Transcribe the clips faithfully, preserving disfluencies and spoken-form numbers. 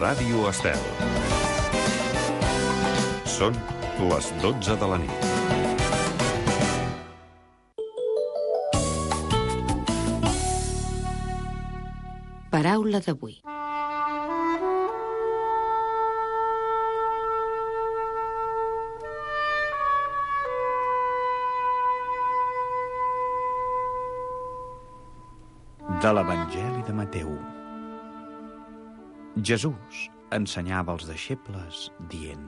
Ràdio Estel. Són les dotze de la nit. Paraula d'avui. De l'Evangeli de Mateu. Jesús ensenyava als deixebles dient: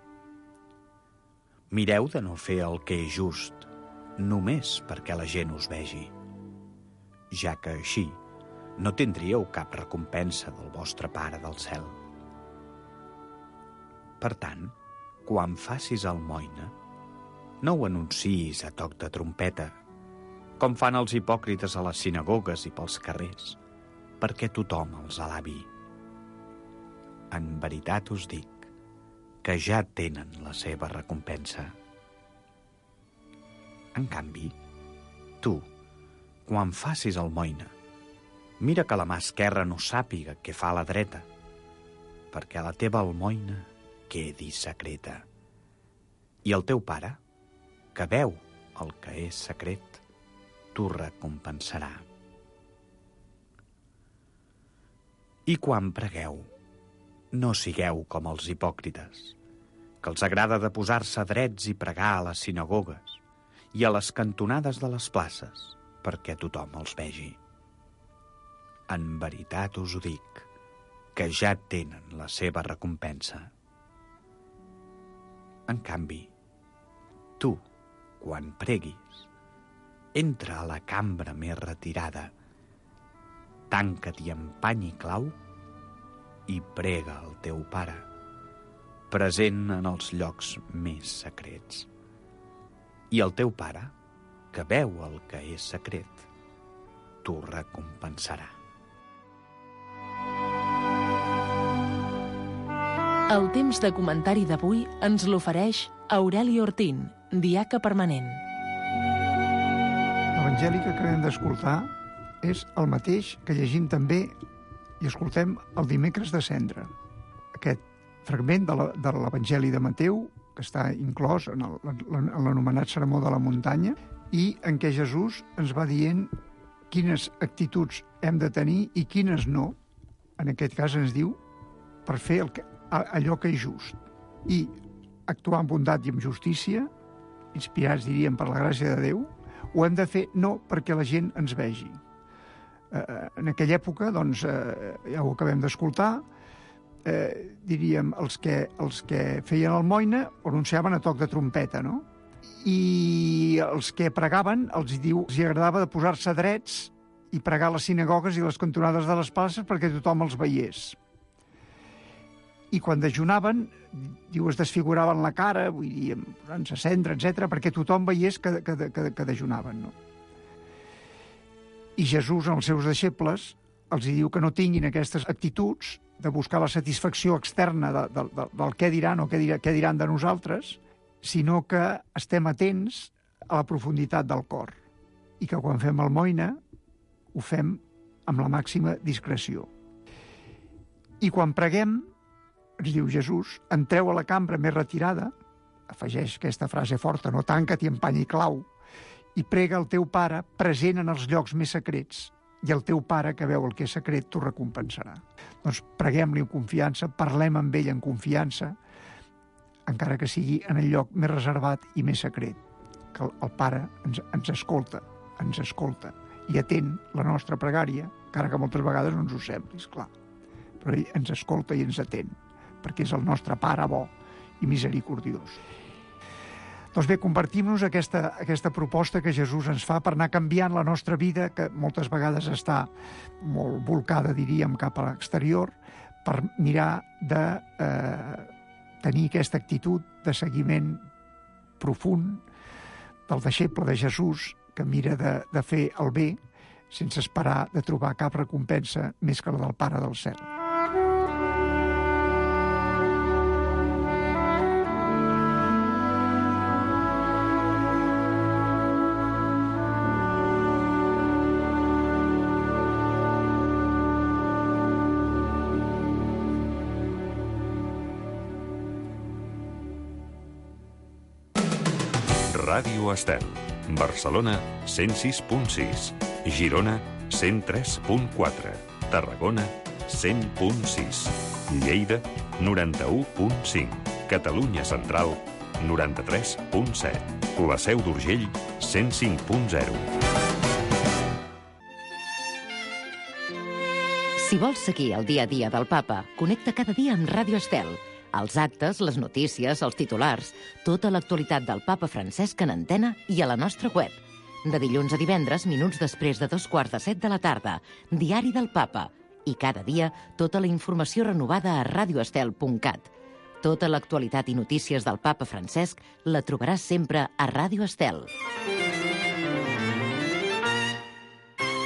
mireu de no fer el que és just, només perquè la gent us vegi, ja que així no tindríeu cap recompensa del vostre Pare del cel. Per tant, quan facis almoina, no ho anunciïs a toc de trompeta, com fan els hipòcrites a les sinagogues i pels carrers, perquè tothom els alabi. En veritat us dic que ja tenen la seva recompensa. En canvi, tu, quan facis almoina, mira que la mà esquerra no sàpiga què fa la dreta, perquè la teva almoina quedi secreta. I el teu Pare, que veu el que és secret, t'ho recompensarà. I quan pregueu, no sigueu com els hipòcrites, que els agrada de posar-se drets i pregar a les sinagogues i a les cantonades de les places perquè tothom els vegi. En veritat us ho dic, que ja tenen la seva recompensa. En canvi, tu, quan preguis, entra a la cambra més retirada, tanca't-hi amb pany i clau i prega al teu Pare, present en els llocs més secrets. I el teu Pare, que veu el que és secret, t'ho recompensarà. El temps de comentari d'avui ens l'ofereix Aureli Ortín, diaca permanent. L'Evangeli que acabem d'escoltar és el mateix que llegim també i escoltem el dimecres de Cendra. Aquest fragment de l'Evangeli de Mateu, que està inclòs en l'anomenat Sermó de la Muntanya, i en què Jesús ens va dient quines actituds hem de tenir i quines no. En aquest cas ens diu per fer el que, allò que és just i actuar amb bondat i amb justícia, inspirats, diríem, per la gràcia de Déu, ho hem de fer no perquè la gent ens vegi. Eh, en aquella època, doncs, eh, ja ho acabem d'escoltar, eh, diríem, els que, els que feien almoina ho anunciaven a toc de trompeta, no? I els que pregaven, els diu, els agradava de posar-se drets i pregar a les sinagogues i les cantonades de les places perquè tothom els veiés. I quan dejunaven, diu, es desfiguraven la cara, vull dir, posant-se cendra, etcètera, perquè tothom veiés que, que, que, que dejunaven, no? I Jesús, als seus deixebles, els diu que no tinguin aquestes actituds de buscar la satisfacció externa de, de, de, del què diran o què, dirà, què diran de nosaltres, sinó que estem atents a la profunditat del cor i que quan fem almoina ho fem amb la màxima discreció. I quan preguem, ens diu Jesús, entreu a la cambra més retirada, afegeix aquesta frase forta, no, tanca't-hi amb pany i clau, i prega al teu Pare present en els llocs més secrets, i el teu Pare, que veu el que és secret, t'ho recompensarà. Doncs preguem-li en confiança, parlem amb ell en confiança, encara que sigui en el lloc més reservat i més secret, que el, el Pare ens, ens escolta, ens escolta, i atén la nostra pregària, encara que moltes vegades no ens ho sembli, esclar, però ell ens escolta i ens atén, perquè és el nostre Pare bo i misericordiós. Doncs bé, compartim-nos aquesta, aquesta proposta que Jesús ens fa per anar canviant la nostra vida, que moltes vegades està molt volcada, diríem, cap a l'exterior, per mirar de eh, tenir aquesta actitud de seguiment profund del deixeble de Jesús, que mira de, de fer el bé sense esperar de trobar cap recompensa més que la del Pare del cel. Ràdio Estel. Barcelona, cent sis punt sis. Girona, cent tres punt quatre. Tarragona, cent punt sis. Lleida, noranta-u punt cinc. Catalunya Central, noranta-tres punt set. La Seu d'Urgell, cent cinc punt zero. Si vols seguir el dia a dia del papa, connecta cada dia amb Ràdio Estel. Els actes, les notícies, els titulars, tota l'actualitat del papa Francesc en antena i a la nostra web. De dilluns a divendres, minuts després de dos quarts de set de la tarda, Diari del Papa. I cada dia, tota la informació renovada a radioestel punt cat. Tota l'actualitat i notícies del papa Francesc la trobaràs sempre a Ràdio Estel.